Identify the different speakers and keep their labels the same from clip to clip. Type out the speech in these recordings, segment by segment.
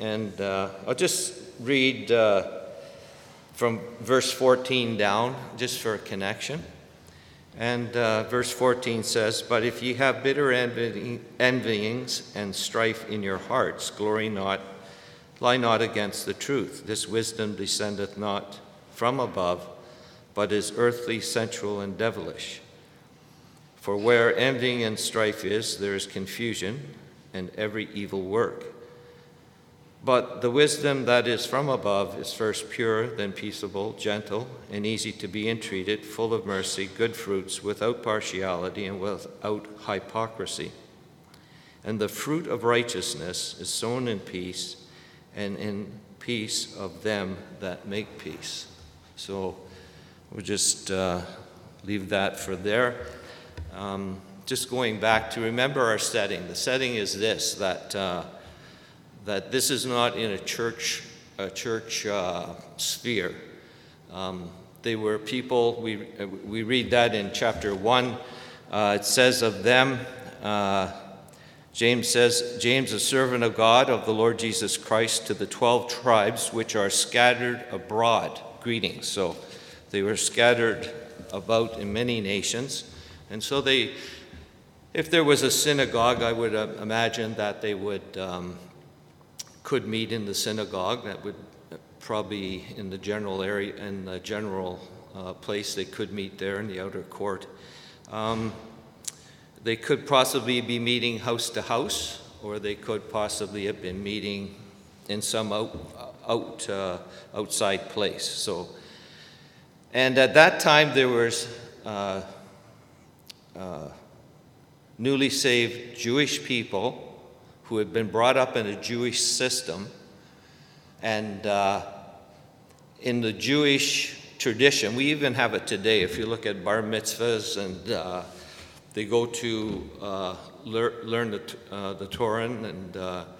Speaker 1: and I'll just read from verse 14 down, just for a connection. And verse 14 says, "But if ye have bitter envyings and strife in your hearts, lie not against the truth. This wisdom descendeth not from above, but is earthly, sensual, and devilish. For where envying and strife is, there is confusion and every evil work. But the wisdom that is from above is first pure, then peaceable, gentle, and easy to be entreated, full of mercy, good fruits, without partiality and without hypocrisy. And the fruit of righteousness is sown in peace, and in peace of them that make peace." So we'll just leave that for there. Just going back to remember our setting. The setting is this, that this is not in a church sphere. They were people, we read that in chapter 1. It says of them, James says, "James, a servant of God, of the Lord Jesus Christ, to the 12 tribes which are scattered abroad, greetings." So they were scattered about in many nations. And so if there was a synagogue, I would imagine that they could meet in the synagogue. That would probably in the general area, in the general place, they could meet there in the outer court. They could possibly be meeting house to house, or they could possibly have been meeting in some outside place. So, and at that time there was newly saved Jewish people who had been brought up in a Jewish system, and in the Jewish tradition, we even have it today. If you look at bar mitzvahs, and they go to learn the Torah, and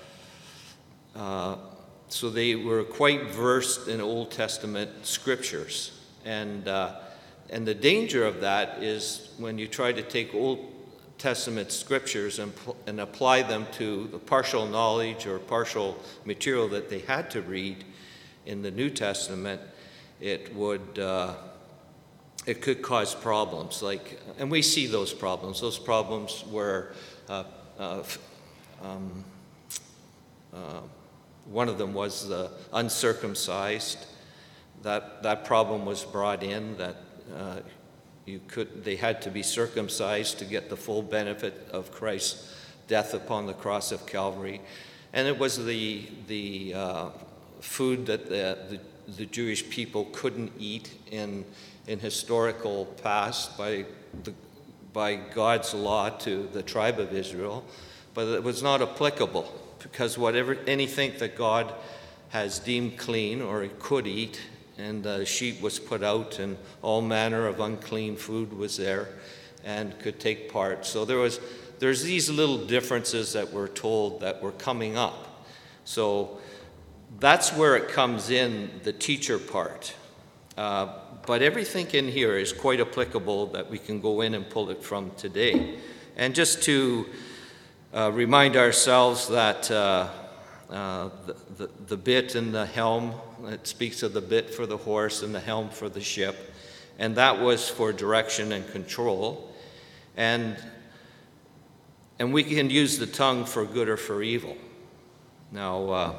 Speaker 1: so they were quite versed in Old Testament scriptures. And the danger of that is when you try to take Old Testament scriptures and apply them to the partial knowledge or partial material that they had to read in the New Testament, it could cause problems. And we see those problems. Those problems were one of them was the uncircumcised. That problem was brought in, that they had to be circumcised to get the full benefit of Christ's death upon the cross of Calvary. And it was the food that the Jewish people couldn't eat in historical past by God's law to the tribe of Israel, but it was not applicable, because anything that God has deemed clean or it could eat, and the sheet was put out, and all manner of unclean food was there and could take part. So there's these little differences that we're told that were coming up. So that's where it comes in, the teacher part. But everything in here is quite applicable, that we can go in and pull it from today. And just to remind ourselves that the bit and the helm, it speaks of the bit for the horse and the helm for the ship, and that was for direction and control. And we can use the tongue for good or for evil. Now,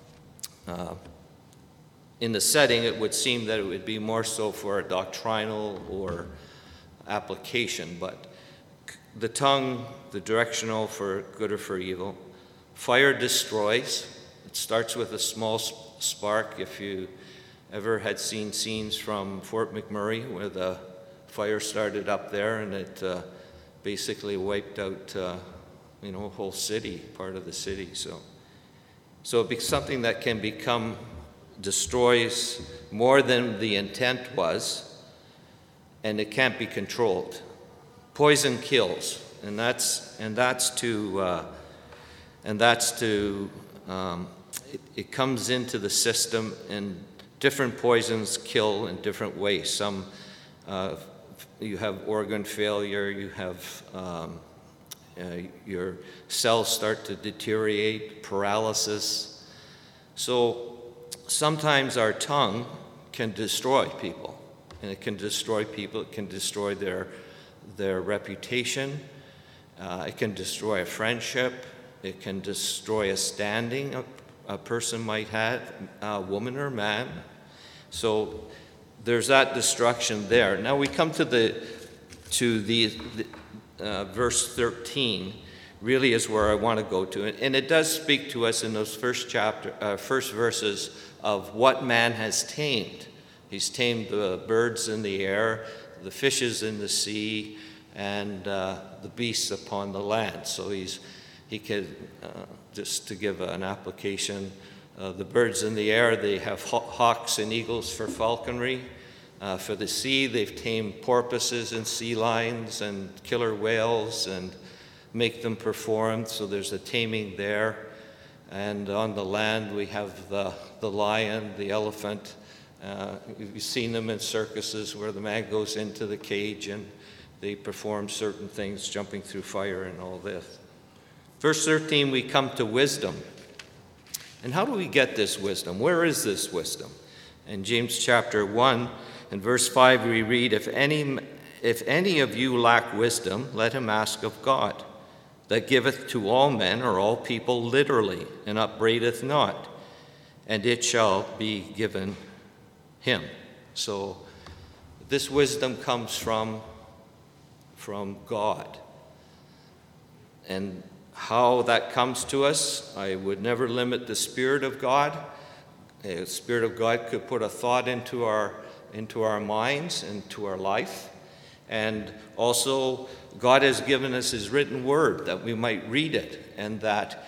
Speaker 1: in the setting, it would seem that it would be more so for a doctrinal or application, but the tongue, the directional for good or for evil. Fire destroys. It starts with a small spark. If you ever had seen scenes from Fort McMurray where the fire started up there and it basically wiped out a whole city, part of the city. So it's something that can destroys more than the intent was, and it can't be controlled. Poison kills, and it comes into the system, and different poisons kill in different ways. Some, you have organ failure, you have your cells start to deteriorate, paralysis, So sometimes our tongue can destroy people, and it can destroy people. It can destroy their reputation. It can destroy a friendship. It can destroy a standing a person might have, a woman or man. So there's that destruction there. Now we come to the verse 13. Really is where I want to go to, and it does speak to us in those first verses of what man has tamed. He's tamed the birds in the air, the fishes in the sea, and the beasts upon the land. So he could, just to give an application, the birds in the air, they have hawks and eagles for falconry. For the sea, they've tamed porpoises and sea lions and killer whales and make them perform, so there's a taming there. And on the land, we have the lion, the elephant. You've seen them in circuses where the man goes into the cage and they perform certain things, jumping through fire and all this. Verse 13, we come to wisdom. And how do we get this wisdom? Where is this wisdom? In James chapter 1 and verse 5, we read, If any of you lack wisdom, let him ask of God, that giveth to all men or all people liberally, and upbraideth not, and it shall be given him. So this wisdom comes from God. And how that comes to us, I would never limit the Spirit of God. The Spirit of God could put a thought into our minds, into our life. And also, God has given us His written word that we might read it, and that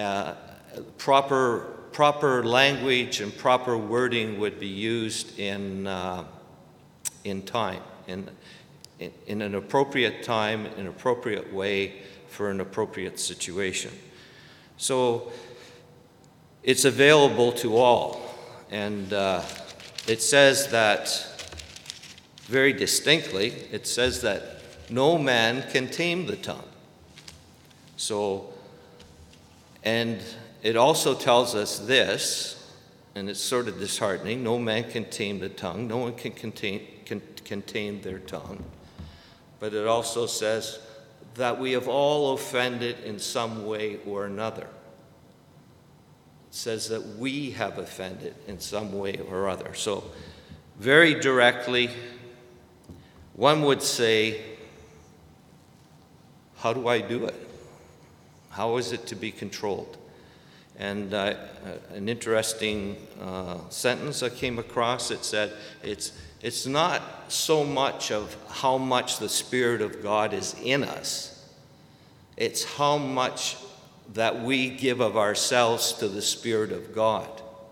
Speaker 1: proper language and proper wording would be used in time, in an appropriate time, in an appropriate way for an appropriate situation. So it's available to all, and it says that. Very distinctly, it says that no man can tame the tongue. So, and it also tells us this, and it's sort of disheartening, no man can tame the tongue, no one can contain their tongue. But it also says that we have all offended in some way or another. It says that we have offended in some way or other. So, very directly, one would say, how do I do it? How is it to be controlled? And an interesting sentence I came across, it said, it's not so much of how much the Spirit of God is in us, it's how much that we give of ourselves to the Spirit of God.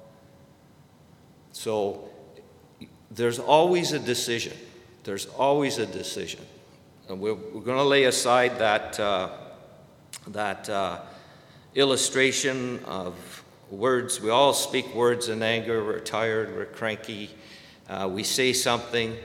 Speaker 1: So there's always a decision. There's always a decision. And we're going to lay aside that illustration of words. We all speak words in anger. We're tired. We're cranky. We say something.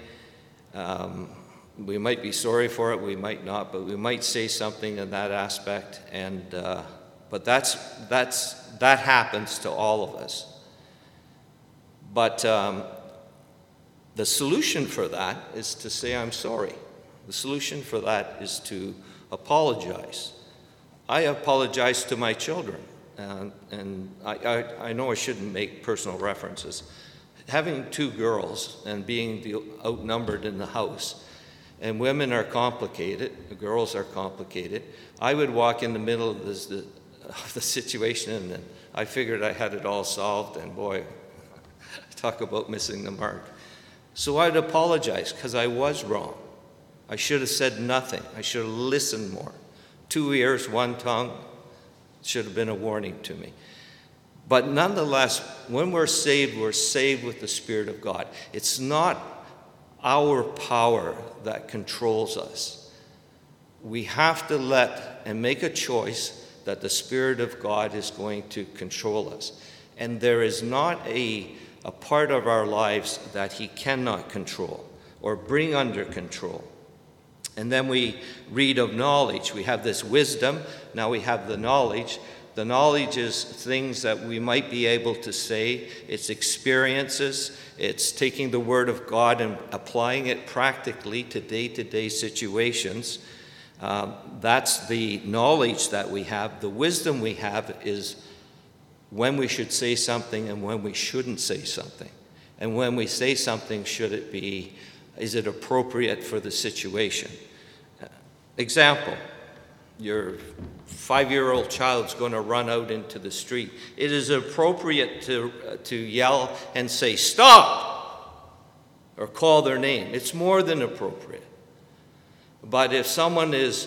Speaker 1: We might be sorry for it. We might not. But we might say something in that aspect. And but that happens to all of us. But the solution for that is to say, I'm sorry. The solution for that is to apologize. I apologize to my children, and I know I shouldn't make personal references. Having two girls and being outnumbered in the house, and women are complicated, the girls are complicated. I would walk in the middle of the situation, and I figured I had it all solved, and boy, talk about missing the mark. So I'd apologize because I was wrong. I should have said nothing. I should have listened more. 2 ears, 1 tongue should have been a warning to me. But nonetheless, when we're saved with the Spirit of God. It's not our power that controls us. We have to let and make a choice that the Spirit of God is going to control us. And there is not a part of our lives that He cannot control or bring under control. And then we read of knowledge. We have this wisdom. Now we have the knowledge. The knowledge is things that we might be able to say. It's experiences. It's taking the Word of God and applying it practically to day-to-day situations. That's the knowledge that we have. The wisdom we have is when we should say something and when we shouldn't say something. And when we say something, is it appropriate for the situation? Example, your 5-year-old child's going to run out into the street. It is appropriate to yell and say, "Stop!" or call their name. It's more than appropriate. But if someone is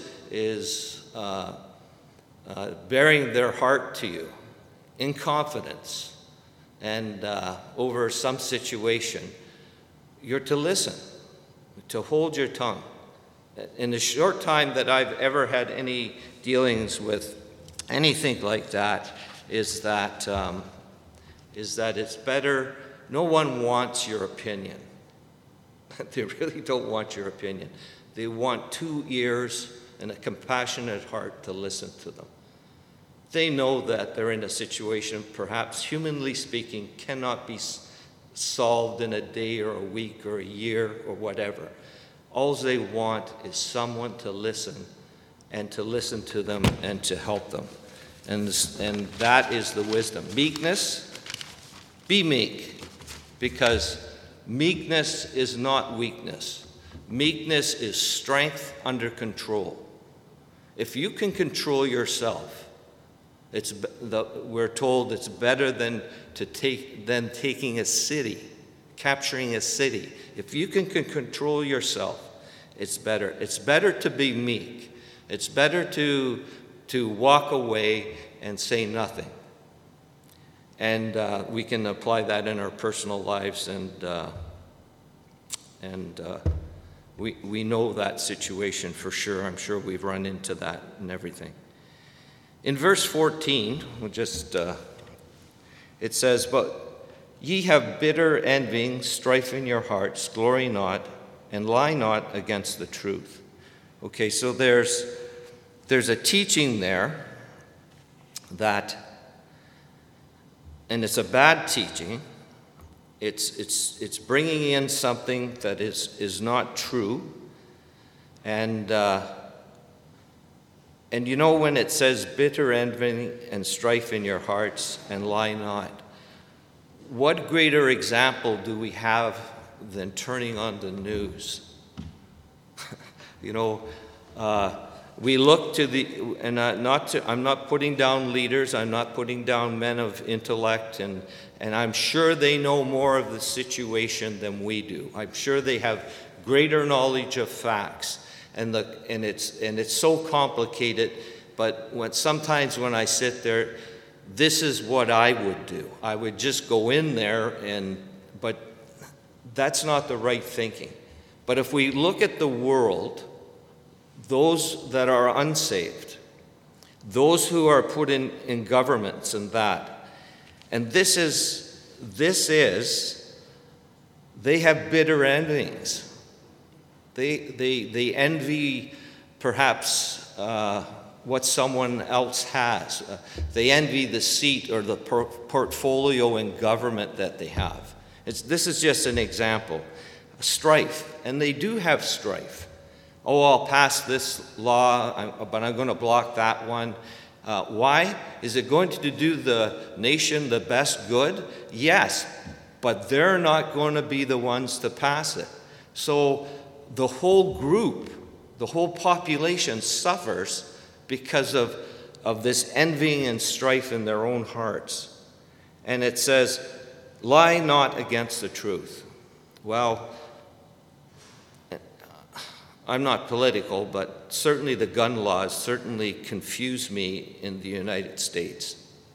Speaker 1: bearing their heart to you in confidence and over some situation, you're to listen, to hold your tongue. In the short time that I've ever had any dealings with anything like that, is that it's better. No one wants your opinion. They really don't want your opinion. They want 2 ears and a compassionate heart to listen to them. They know that they're in a situation, perhaps humanly speaking, cannot be solved in a day or a week or a year or whatever. All they want is someone to listen and to listen to them and to help them. And that is the wisdom. Meekness, be meek, because meekness is not weakness. Meekness is strength under control. If you can control yourself, we're told it's better than taking a city, capturing a city. If you can control yourself, it's better. It's better to be meek. It's better to walk away and say nothing. And we can apply that in our personal lives, and we know that situation for sure. I'm sure we've run into that and everything. In verse 14, it says, "But ye have bitter envying, strife in your hearts, glory not, and lie not against the truth." Okay, so there's a teaching there that, and it's a bad teaching. It's bringing in something that is not true, and you know, when it says bitter envy and strife in your hearts and lie not, what greater example do we have than turning on the news? You know, we look to and I'm not putting down leaders, I'm not putting down men of intellect, and I'm sure they know more of the situation than we do. I'm sure they have greater knowledge of facts. And it's so complicated, but sometimes when I sit there, this is what I would do. I would just go in there, but that's not the right thinking. But if we look at the world, those that are unsaved, those who are put in governments and that, and this is, they have bitter envyings. They envy perhaps what someone else has. They envy the seat or the portfolio in government that they have. This is just an example. Strife, and they do have strife. Oh, I'll pass this law, but I'm going to block that one. Why? Is it going to do the nation the best good? Yes, but they're not going to be the ones to pass it. So the whole group, the whole population suffers because of this envying and strife in their own hearts. And it says, lie not against the truth. Well, I'm not political, but certainly the gun laws certainly confuse me in the United States.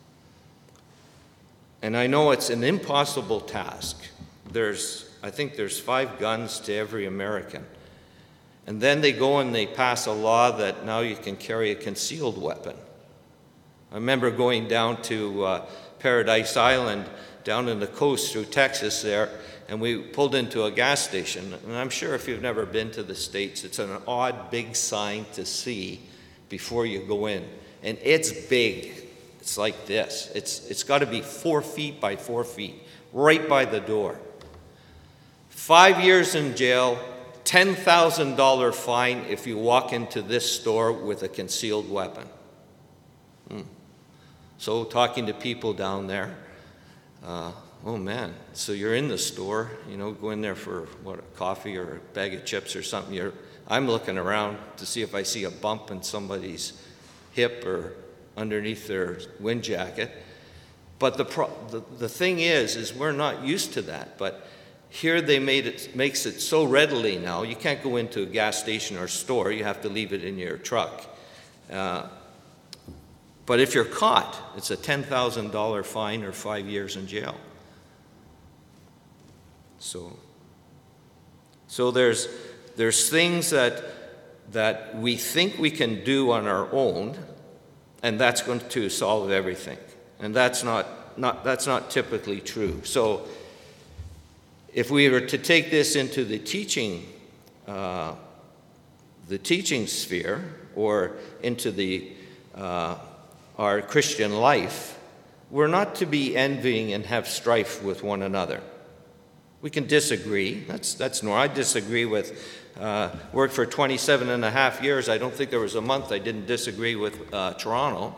Speaker 1: And I know it's an impossible task. I think there's 5 guns to every American. And then they go and they pass a law that now you can carry a concealed weapon. I remember going down to Paradise Island, down in the coast through Texas there, and we pulled into a gas station. And I'm sure if you've never been to the States, it's an odd big sign to see before you go in. And it's big. It's like this. It's got to be 4 feet by 4 feet, right by the door. 5 years in jail, $10,000 fine if you walk into this store with a concealed weapon. So talking to people down there, oh man, so you're in the store, go in there for a coffee or a bag of chips or something. I'm looking around to see if I see a bump in somebody's hip or underneath their wind jacket. But the thing is we're not used to that. But here they makes it so readily now. You can't go into a gas station or store. You have to leave it in your truck. But if you're caught, it's a $10,000 fine or 5 years in jail. So there's things that we think we can do on our own, and that's going to solve everything. And that's not typically true. So if we were to take this into the teaching sphere, or into our Christian life, we're not to be envying and have strife with one another. We can disagree. That's normal. I disagree with, worked for 27 and a half years. I don't think there was a month I didn't disagree with Toronto.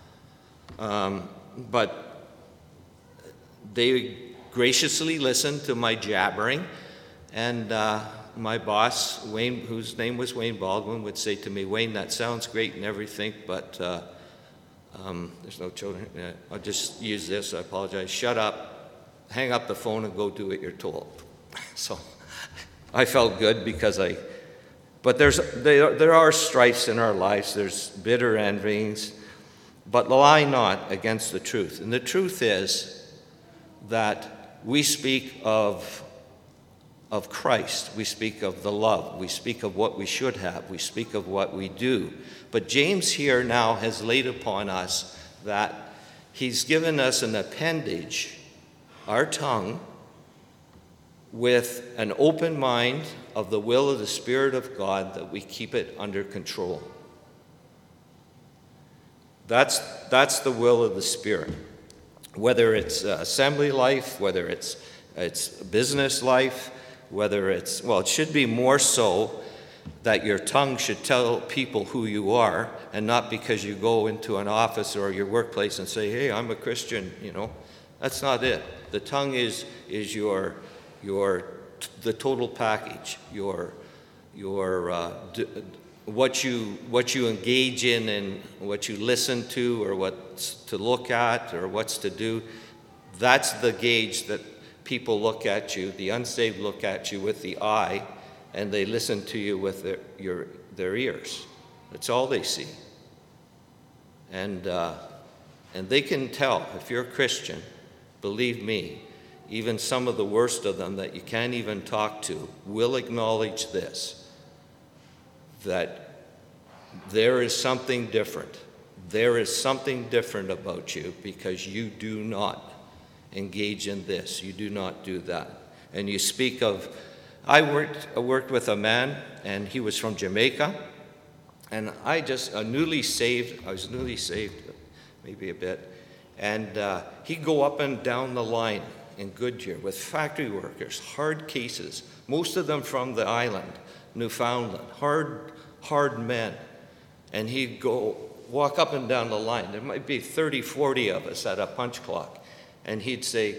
Speaker 1: But they graciously listened to my jabbering. And my boss, Wayne, whose name was Wayne Baldwin, would say to me, "Wayne, that sounds great and everything, but there's no children. I'll just use this. I apologize. Shut up. Hang up the phone and go do what you're told." So I felt good but there are strifes in our lives. There's bitter envyings, but lie not against the truth. And the truth is that we speak of Christ. We speak of the love. We speak of what we should have. We speak of what we do. But James here now has laid upon us that he's given us an appendage, our tongue, with an open mind of the will of the Spirit of God, that we keep it under control. That's the will of the Spirit. Whether it's assembly life, whether it's business life, whether it should be more so that your tongue should tell people who you are, and not because you go into an office or your workplace and say, "Hey, I'm a Christian," That's not it. The tongue is the total package. What you engage in and what you listen to, or what's to look at, or what's to do. That's the gauge that people look at you. The unsaved look at you with the eye, and they listen to you with their ears. That's all they see. And they can tell if you're a Christian. Believe me, even some of the worst of them that you can't even talk to will acknowledge this, that there is something different. There is something different about you, because you do not engage in this. You do not do that. And you speak of, I worked with a man, and he was from Jamaica, and I was newly saved, maybe a bit, and he'd go up and down the line in Goodyear with factory workers, hard cases, most of them from the island, Newfoundland, hard men. And he'd walk up and down the line. There might be 30, 40 of us at a punch clock. And he'd say,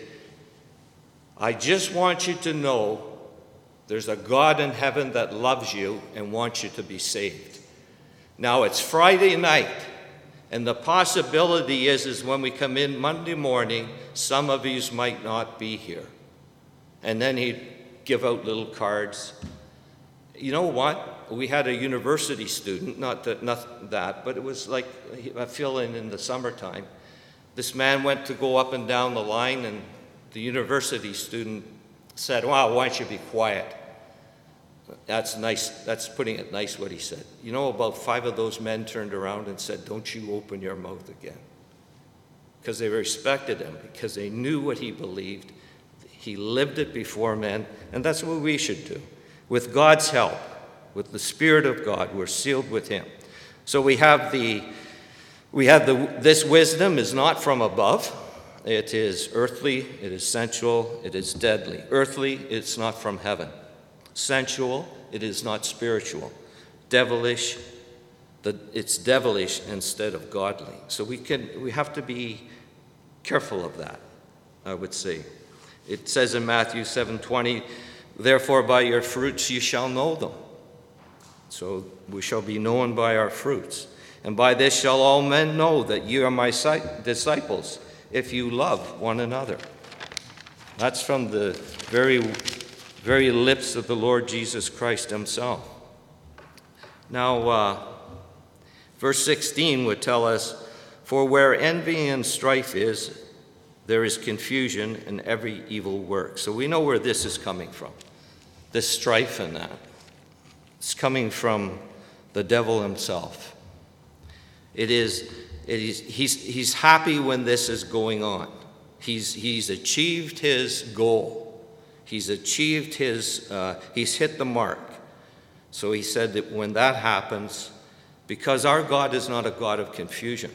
Speaker 1: "I just want you to know there's a God in heaven that loves you and wants you to be saved. Now it's Friday night, and the possibility is when we come in Monday morning, some of you might not be here." And then he'd give out little cards. You know what? We had a university student, not that, but it was like a fill-in in the summertime. This man went to go up and down the line, and the university student said, "Wow, why don't you be quiet?" That's nice. That's putting it nice, what he said. About 5 of those men turned around and said, "Don't you open your mouth again." Because they respected him, because they knew what he believed. He lived it before men, and that's what we should do. With God's help, with the Spirit of God, we're sealed with him. So we have This wisdom is not from above. It is earthly, it is sensual, it is deadly. Earthly, it's not from heaven. Sensual, it is not spiritual. Devilish, it's devilish instead of godly. So we have to be careful of that, I would say. It says in Matthew 7:20, therefore by your fruits you shall know them. So we shall be known by our fruits. And by this shall all men know that you are my disciples, if you love one another. That's from the very, very lips of the Lord Jesus Christ himself. Now, verse 16 would tell us, for where envy and strife is, there is confusion in every evil work. So we know where this is coming from, this strife and that. It's coming from the devil himself. He's happy when this is going on. He's achieved his goal. He's achieved he's hit the mark. So he said that when that happens, because our God is not a God of confusion,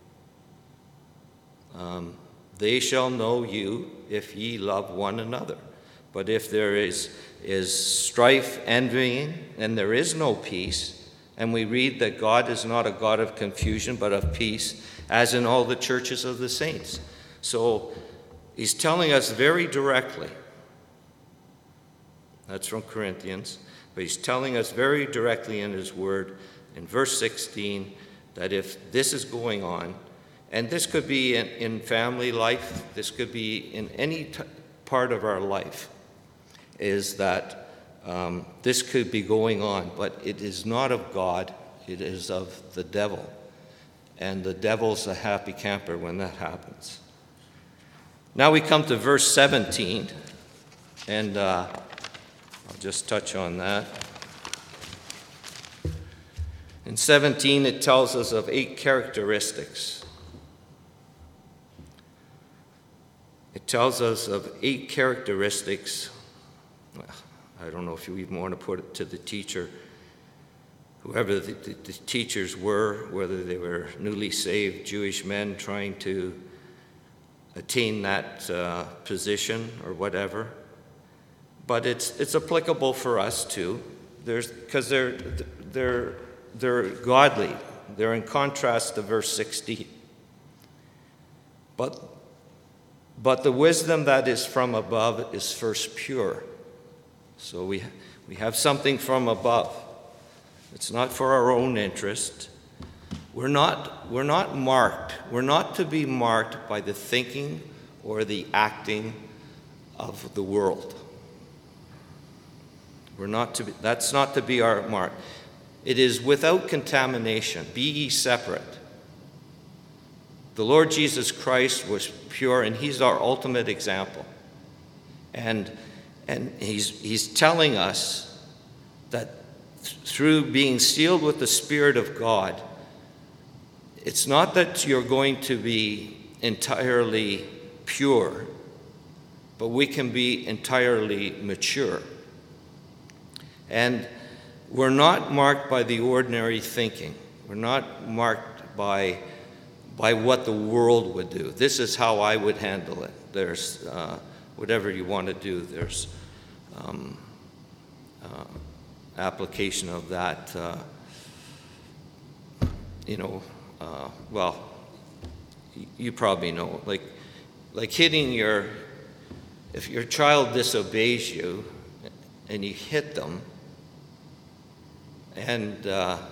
Speaker 1: they shall know you if ye love one another. But if there is strife, envying, and there is no peace, and we read that God is not a God of confusion, but of peace, as in all the churches of the saints. So he's telling us very directly, that's from Corinthians, but he's telling us very directly in his word, in verse 16, that if this is going on, and this could be in family life, this could be in any part of our life, is that this could be going on, but it is not of God, it is of the devil. And the devil's a happy camper when that happens. Now we come to verse 17, and I'll just touch on that. In 17, it tells us of 8 characteristics. It tells us of 8 characteristics. Well, I don't know if you even want to put it to the teacher, whoever the teachers were, whether they were newly saved Jewish men trying to attain that position or whatever. But it's applicable for us too. Because they're godly. They're in contrast to verse 16. But the wisdom that is from above is first pure. So we have something from above. It's not for our own interest. We're not marked. We're not to be marked by the thinking or the acting of the world. That's not to be our mark. It is without contamination. Be ye separate. The Lord Jesus Christ was pure, and he's our ultimate example. And he's telling us that through being sealed with the Spirit of God, it's not that you're going to be entirely pure, but we can be entirely mature. And we're not marked by the ordinary thinking. We're not marked by what the world would do. This is how I would handle it. There's whatever you want to do. There's application of that. Well, you probably know. Like hitting if your child disobeys you, and you hit them, and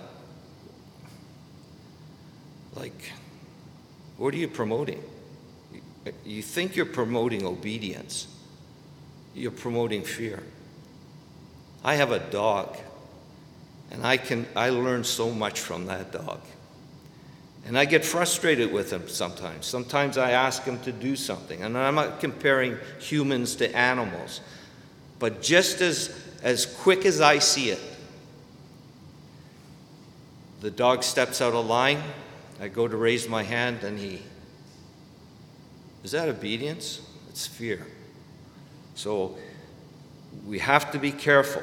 Speaker 1: what are you promoting? You think you're promoting obedience. You're promoting fear. I have a dog, and I learn so much from that dog. And I get frustrated with him sometimes. Sometimes I ask him to do something, and I'm not comparing humans to animals, but just as quick as I see it, the dog steps out of line, I go to raise my hand, and is that obedience? It's fear. So we have to be careful.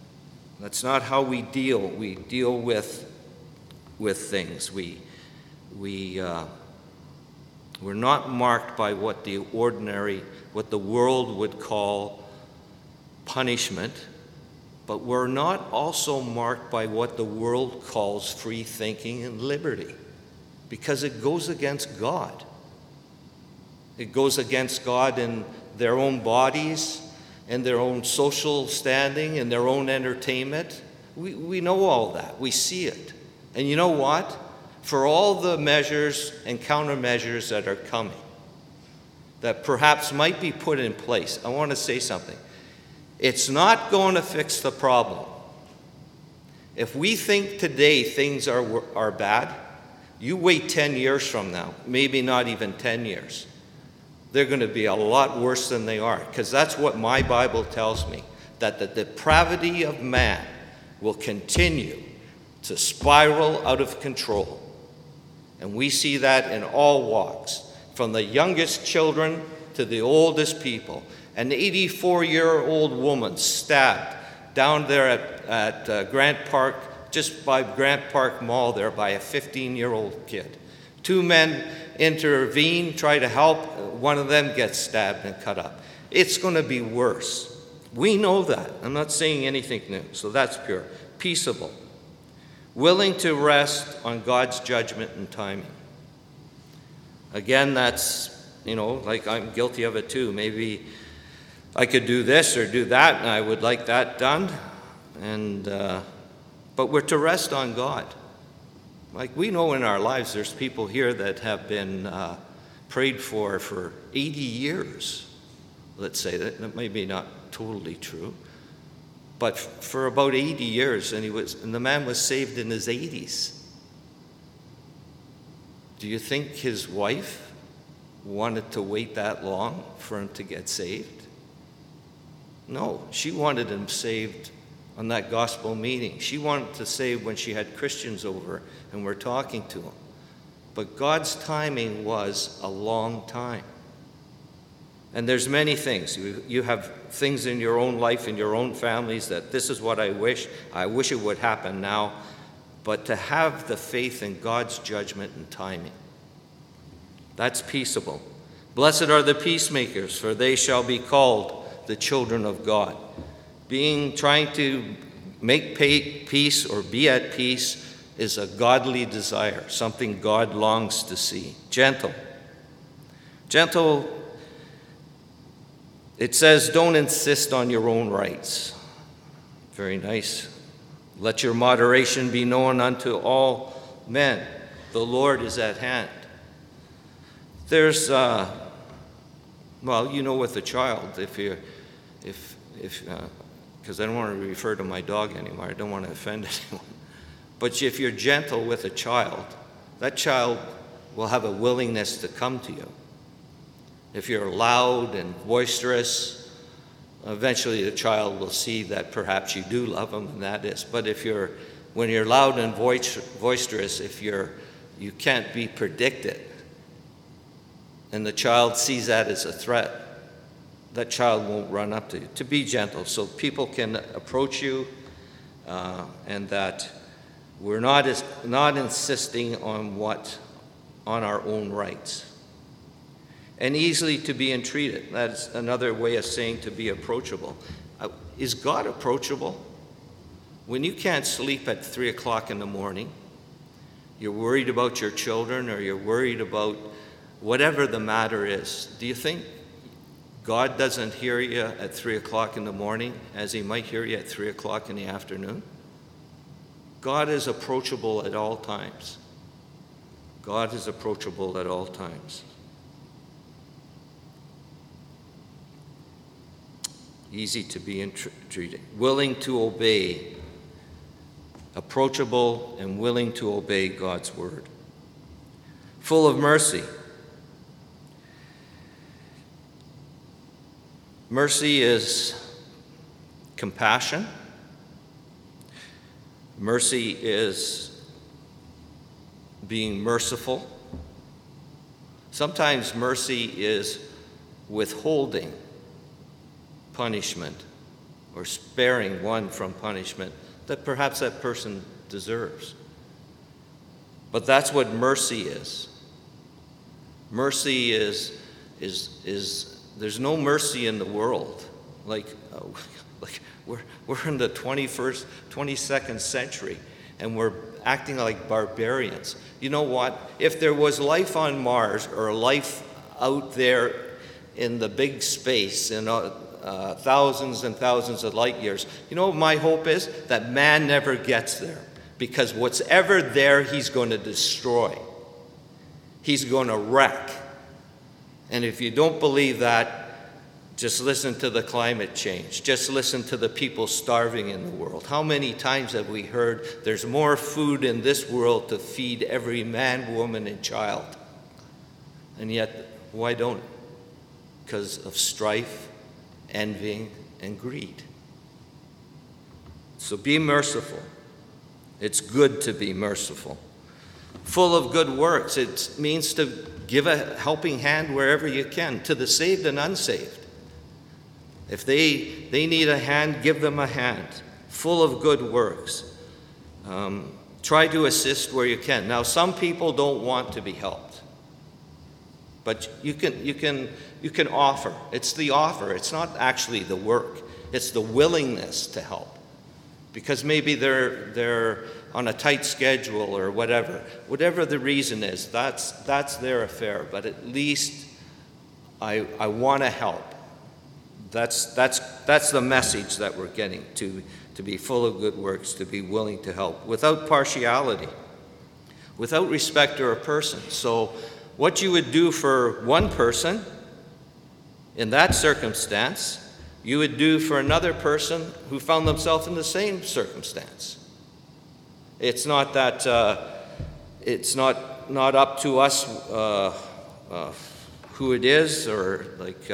Speaker 1: That's not how we deal. We deal with things. we're not marked by what the world would call punishment, but we're not also marked by what the world calls free thinking and liberty, because it goes against God. It goes against God in their own bodies, and their own social standing, and their own entertainment. We know all that. We see it. And you know what? For all the measures and countermeasures that are coming, that perhaps might be put in place, I want to say something. It's not going to fix the problem. If we think today things are bad, you wait 10 years from now, maybe not even 10 years. They're going to be a lot worse than they are, because that's what my Bible tells me, that the depravity of man will continue to spiral out of control. And we see that in all walks, from the youngest children to the oldest people. An 84-year-old woman stabbed down there at Grant Park, just by Grant Park Mall there, by a 15-year-old kid. 2 men intervene, try to help. One of them gets stabbed and cut up. It's going to be worse. We know that. I'm not saying anything new, so that's pure. Peaceable. Willing to rest on God's judgment and timing. Again, that's, like I'm guilty of it too. Maybe I could do this or do that, and I would like that done. But we're to rest on God. Like we know in our lives, there's people here that have been prayed for 80 years. Let's say that may be not totally true, but for about 80 years, and the man was saved in his 80s. Do you think his wife wanted to wait that long for him to get saved? No, she wanted him saved on that gospel meeting. She wanted to save when she had Christians over and were talking to him. But God's timing was a long time. And there's many things. You have things in your own life, in your own families, that this is what I wish it would happen now. But to have the faith in God's judgment and timing, that's peaceable. Blessed are the peacemakers, for they shall be called the children of God. Trying to make peace or be at peace is a godly desire, something God longs to see. Gentle. Gentle, it says, don't insist on your own rights. Very nice. Let your moderation be known unto all men. The Lord is at hand. There's, with a child, because I don't want to refer to my dog anymore. I don't want to offend anyone. But if you're gentle with a child, that child will have a willingness to come to you. If you're loud and boisterous, eventually the child will see that perhaps you do love him, and that is. But when you're loud and boisterous, you can't be predicted, and the child sees that as a threat, that child won't run up to you. To be gentle so people can approach you, and that we're not insisting on our own rights. And easily to be entreated. That's another way of saying to be approachable. Is God approachable? When you can't sleep at 3 o'clock in the morning, you're worried about your children, or you're worried about whatever the matter is, do you think God doesn't hear you at 3 o'clock in the morning as he might hear you at 3 o'clock in the afternoon? God is approachable at all times. God is approachable at all times. Easy to be entreated. Willing to obey. Approachable and willing to obey God's word. Full of mercy. Mercy is compassion. Mercy is being merciful. Sometimes mercy is withholding punishment or sparing one from punishment that perhaps that person deserves. But that's what mercy is. Mercy is there's no mercy in the world. Like we're in the 22nd century, and we're acting like barbarians. You know what? If there was life on Mars or life out there in the big space in thousands and thousands of light years, you know what my hope is? That man never gets there. Because what's ever there, he's going to destroy. He's going to wreck. And if you don't believe that, just listen to the climate change. Just listen to the people starving in the world. How many times have we heard there's more food in this world to feed every man, woman, and child? And yet, why don't it? Because of strife, envying, and greed. So be merciful. It's good to be merciful. Full of good works. It means to give a helping hand wherever you can, to the saved and unsaved. If they need a hand, give them a hand. Full of good works. Try to assist where you can. Now, some people don't want to be helped. But you can offer. It's the offer. It's not actually the work. It's the willingness to help. Because maybe they're on a tight schedule or whatever. Whatever the reason is, that's their affair. But at least I want to help. That's the message that we're getting, to be full of good works, to be willing to help, without partiality, without respect to a person. So what you would do for one person in that circumstance, you would do for another person who found themselves in the same circumstance. It's not that it's not up to us who it is, or like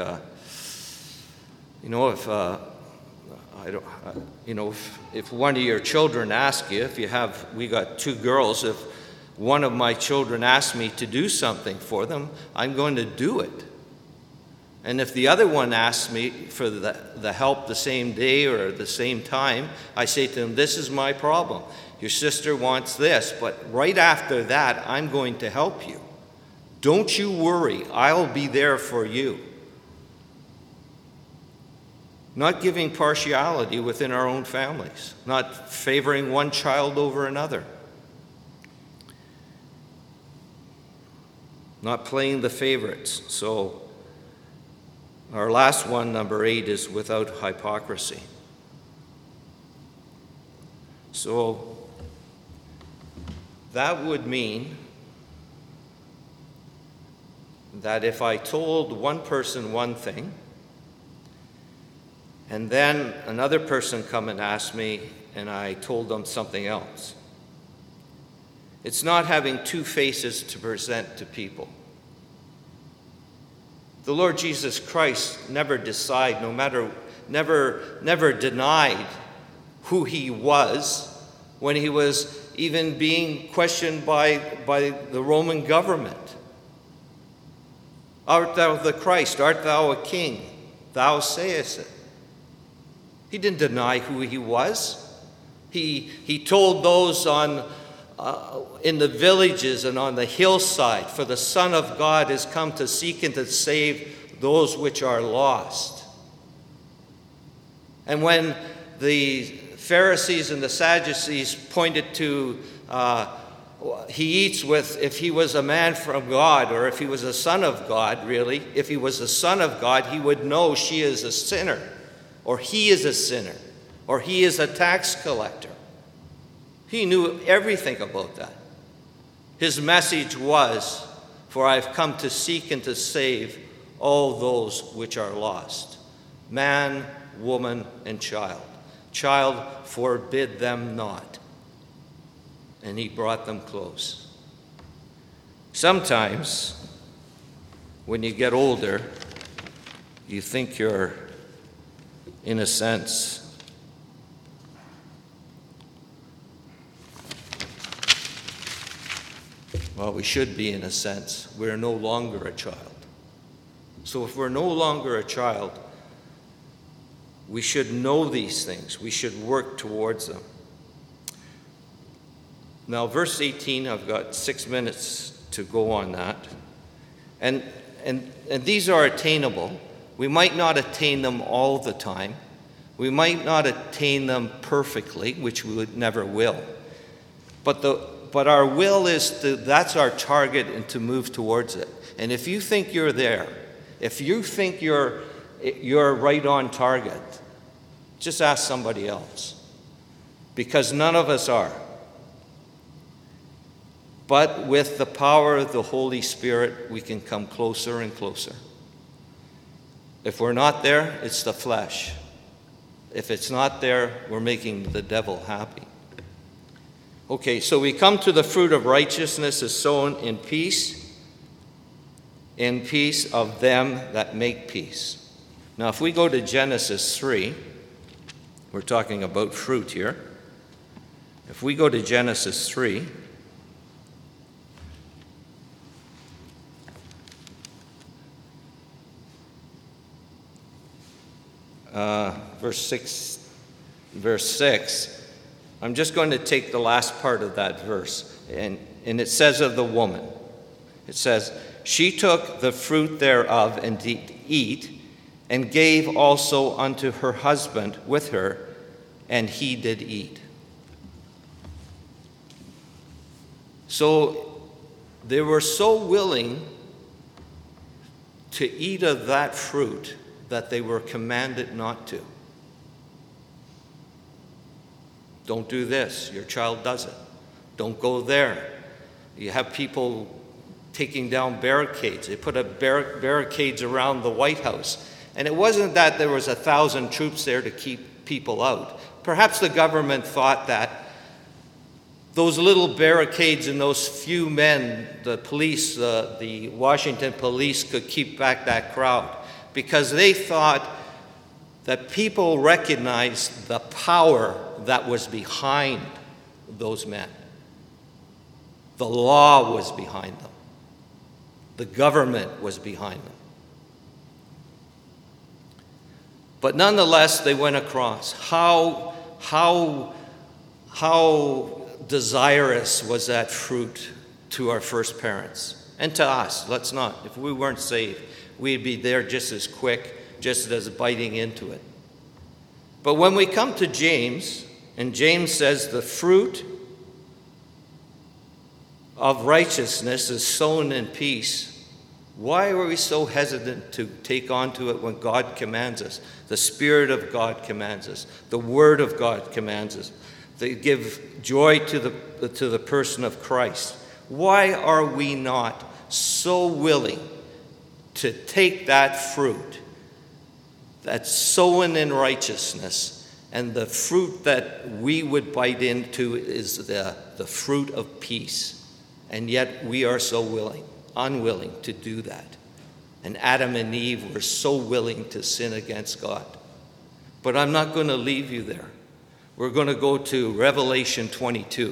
Speaker 1: if one of your children asks you, we got 2 girls, if one of my children asks me to do something for them, I'm going to do it. And if the other one asks me for the help the same day or the same time, I say to them, this is my problem. Your sister wants this, but right after that, I'm going to help you. Don't you worry, I'll be there for you. Not giving partiality within our own families, not favoring one child over another. Not playing the favorites. So our last one, number 8, is without hypocrisy. So that would mean that if I told one person one thing, and then another person come and ask me, and I told them something else, it's not having 2 faces to present to people. The Lord Jesus Christ never never denied who he was when he was even being questioned by the Roman government. Art thou the Christ? Art thou a king? Thou sayest it. He didn't deny who he was. He told those in the villages and on the hillside, for the Son of God is come to seek and to save those which are lost. And when the Pharisees and the Sadducees pointed to he eats with, if he was a man from God, or if he was a son of God, really, if he was a son of God, he would know she is a sinner, or he is a sinner, or he is a tax collector. He knew everything about that. His message was, for I've come to seek and to save all those which are lost. Man, woman, and child. Child, forbid them not. And he brought them close. Sometimes, when you get older, you think you're, in a sense, well, we should be, in a sense. We're no longer a child. So if we're no longer a child, we should know these things. We should work towards them. Now, verse 18, I've got 6 minutes to go on that. And these are attainable. We might not attain them all the time. We might not attain them perfectly, which we never will. But our will that's our target, and to move towards it. And if you think you're there, if you think you're right on target, just ask somebody else. Because none of us are. But with the power of the Holy Spirit, we can come closer and closer. If we're not there, it's the flesh. If it's not there, we're making the devil happy. Okay, so we come to the fruit of righteousness is sown in peace of them that make peace. Now, if we go to Genesis 3, we're talking about fruit here. If we go to Genesis 3, verse 6, I'm just going to take the last part of that verse. And it says of the woman, it says, she took the fruit thereof and did eat, and gave also unto her husband with her, and he did eat. So they were so willing to eat of that fruit that they were commanded not to. Don't do this. Your child does it. Don't go there. You have people taking down barricades. They put up barricades around the White House. And it wasn't that there was 1,000 troops there to keep people out. Perhaps the government thought that those little barricades and those few men, the police, the Washington police, could keep back that crowd, because they thought that people recognized the power that was behind those men. The law was behind them. The government was behind them. But nonetheless, they went across. How desirous was that fruit to our first parents and to us? Let's not. If we weren't saved, we'd be there just as quick, just as biting into it. But when we come to James, and James says the fruit of righteousness is sown in peace, why are we so hesitant to take on to it when God commands us? The Spirit of God commands us. The Word of God commands us. They give joy to the person of Christ. Why are we not so willing to take that fruit that's sown in righteousness, and the fruit that we would bite into is the fruit of peace? And yet we are so unwilling to do that. And Adam and Eve were so willing to sin against God. But I'm not going to leave you there. We're going to go to Revelation 22.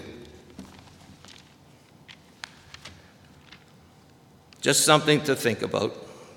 Speaker 1: Just something to think about.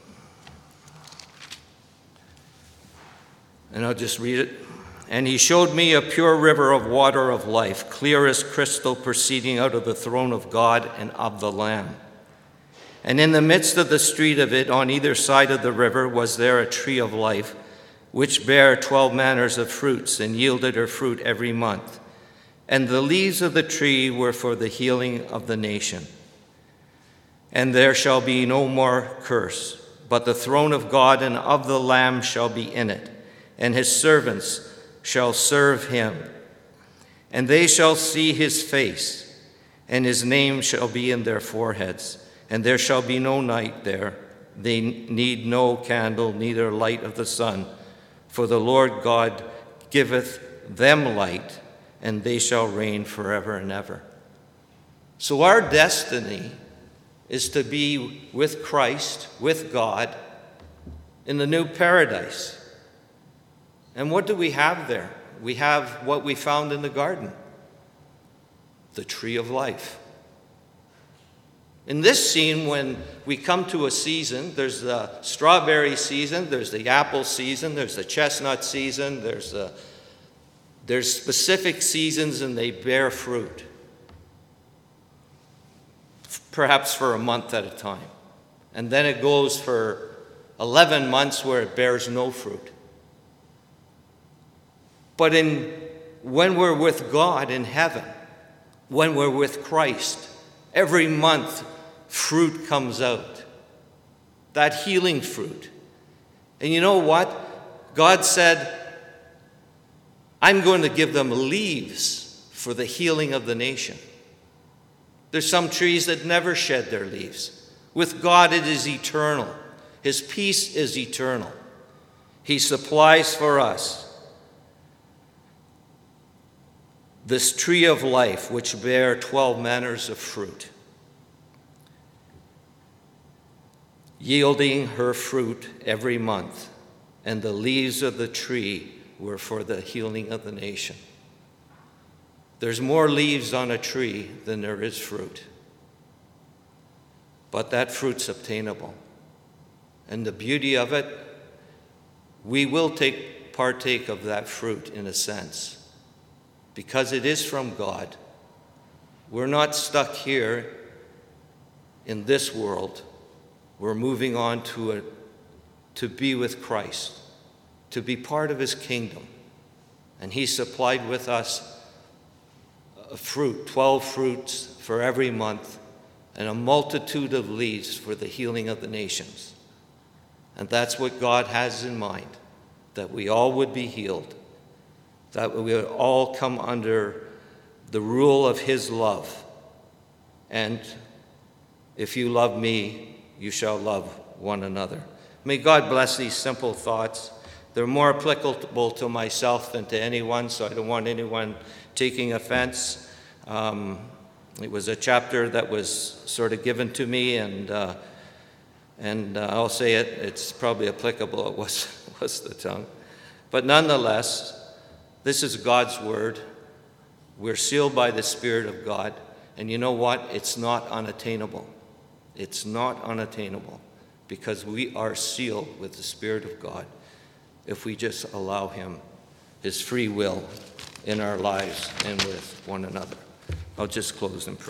Speaker 1: And I'll just read it. And he showed me a pure river of water of life, clear as crystal, proceeding out of the throne of God and of the Lamb. And in the midst of the street of it, on either side of the river, was there a tree of life, which bare 12 manners of fruits, and yielded her fruit every month. And the leaves of the tree were for the healing of the nation. And there shall be no more curse, but the throne of God and of the Lamb shall be in it, and his servants shall serve him. And they shall see his face, and his name shall be in their foreheads. And there shall be no night there. They need no candle, neither light of the sun. For the Lord God giveth them light, and they shall reign forever and ever. So our destiny is to be with Christ, with God, in the new paradise. And what do we have there? We have what we found in the garden, the tree of life. In this scene, when we come to a season, there's the strawberry season, there's the apple season, there's the chestnut season, there's specific seasons, and they bear fruit. perhaps for a month at a time. And then it goes for 11 months where it bears no fruit. But when we're with God in heaven, when we're with Christ, every month fruit comes out. That healing fruit. And you know what? God said, I'm going to give them leaves for the healing of the nation. There's some trees that never shed their leaves. With God, it is eternal. His peace is eternal. He supplies for us this tree of life, which bear 12 manners of fruit, yielding her fruit every month, and the leaves of the tree were for the healing of the nation. There's more leaves on a tree than there is fruit. But that fruit's obtainable. And the beauty of it, we will partake of that fruit in a sense, because it is from God. We're not stuck here in this world. We're moving on to be with Christ, to be part of his kingdom. And he supplied with us a fruit, 12 fruits for every month, and a multitude of leaves for the healing of the nations. And that's what God has in mind, that we all would be healed, that we would all come under the rule of his love. And if you love me, you shall love one another. May God bless these simple thoughts. They're more applicable to myself than to anyone, so I don't want anyone taking offense. It was a chapter that was sort of given to me, and I'll say it's probably applicable. It was the tongue. But nonetheless, this is God's word. We're sealed by the Spirit of God. And you know what? It's not unattainable. It's not unattainable, because we are sealed with the Spirit of God if we just allow him his free will in our lives and with one another. I'll just close in prayer.